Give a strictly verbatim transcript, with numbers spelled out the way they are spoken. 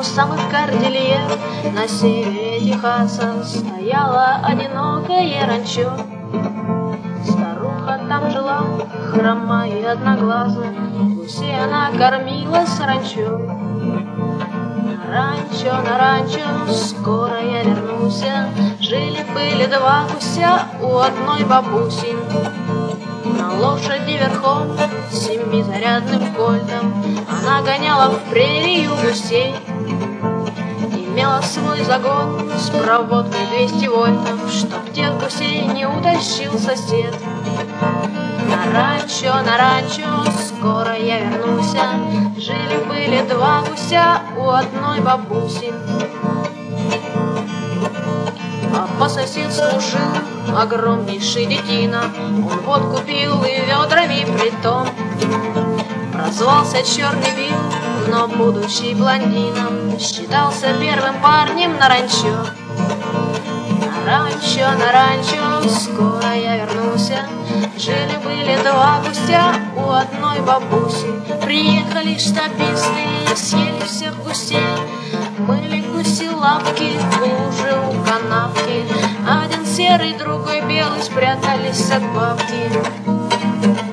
самых кордильер на севере Техаса стояло одинокое ранчо. Старуха там жила, хромая и одноглазая, гусей она кормила саранчо. На ранчо, на ранчо, скоро я вернусь. Жили-были два гуся у одной бабуси. На лошади верхом, семизарядным кольтом, она гоняла в прерию гусей. Имела свой загон с проводкой двести вольтов, чтоб тех гусей не утащил сосед. На ранчо, на ранчо, скоро я вернусь. Жили-были два гуся у одной бабуси. А по соседству жил огромнейший детина. Он водку пил и ведрами притом. Прозвался Черный Билл, но, будучи блондином, считался первым парнем на ранчо. На ранчо, на ранчо, скоро я вернусь. Жили-были два гуся у одной бабуси. Приехали штабисты и съели всех гусей. Мыли гуси лапки в луже у канавки. Один серый, другой белый спрятались от бабки.